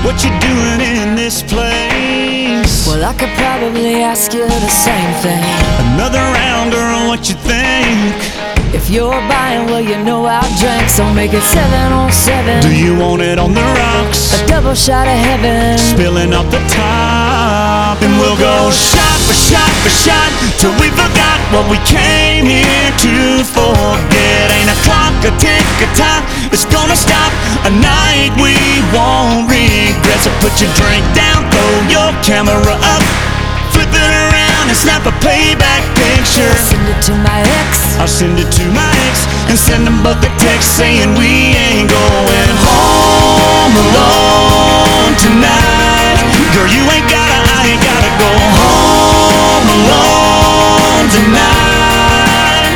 what you doing in this place? Well, I could probably ask you the same thing. Another round, girl, what you think? If you're buying, well, you know I'll drink, so make it 7 on 7. Do you want it on the rocks? A double shot of heaven, Spilling off the top. And we'll go shot for shot for shot till we forgot what we came here to forget. Ain't a clock, a tick, a tock, it's gonna stop. A night we won't regret. So put your drink down, throw your camera up, flip it around and snap a playback picture. send it to my ex. I'll send it to my ex and send them both a text saying we ain't going home alone tonight. Girl, you ain't gotta, I ain't gotta go home alone tonight.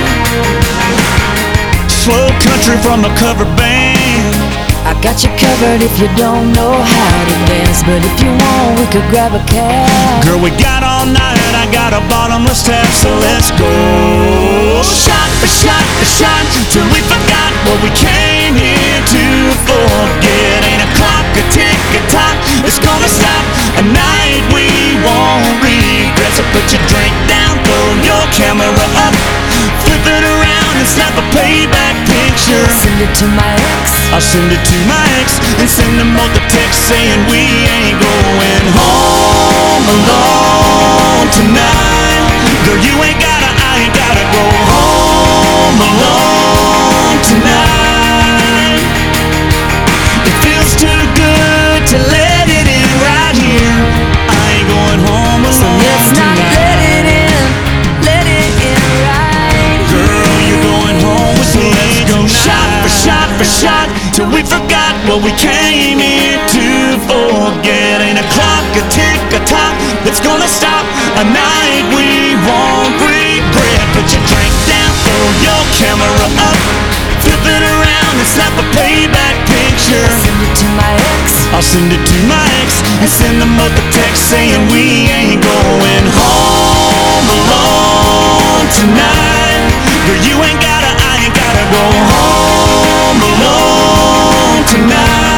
Slow country from a cover band. I got you covered if you don't know how to dance, but if you want, we could grab a cab. Girl, we got all night, I got a bottomless tap, so let's go. Shot for shot for shot till we forgot what we came here to forget. Ain't a clock, a tick, a tock, it's gonna stop. A night we won't regret. So put your drink down, throw your camera up, flip it around and snap a playback picture. Send it to my ex. I'll send it to my ex and send them both a text saying we ain't going home alone tonight. Girl, you ain't gotta, I ain't gotta go home alone tonight. It feels too good to let it in right here. I ain't going home alone So let's not tonight. let it in right. Girl, you're going home with me. Let's go shot for shot for shot till we forgot what we came here to forget. Ain't a clock, a tick, a tock that's gonna stop. A night we won't regret. Put your drink down, throw your camera up, flip it around and snap a playback picture. Send it to my ex. I'll send it to my ex and send them both a text saying we ain't going home alone tonight. Girl, you ain't gotta, I ain't gotta go home alone tonight.